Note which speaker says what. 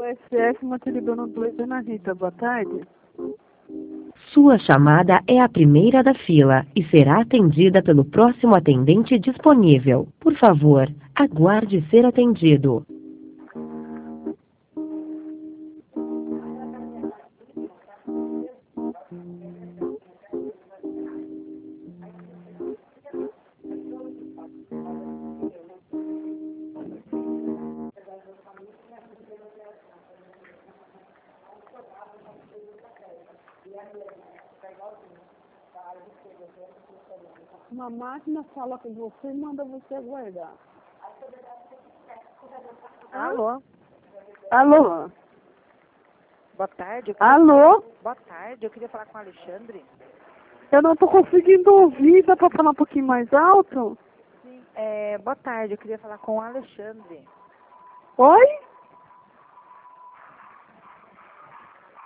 Speaker 1: SF, Matilibano 2, Ana Rita, boa tarde.
Speaker 2: Sua chamada é a primeira da fila e será atendida pelo próximo atendente disponível. Por favor, aguarde ser atendido.
Speaker 1: Uma máquina fala com você e manda você aguardar.
Speaker 3: Alô?
Speaker 1: Alô?
Speaker 3: Boa tarde.
Speaker 1: Alô?
Speaker 3: Boa tarde, eu queria falar com o Alexandre.
Speaker 1: Eu não tô conseguindo ouvir, dá pra falar um pouquinho mais alto?
Speaker 3: Boa tarde, eu queria falar com o Alexandre.
Speaker 1: Oi?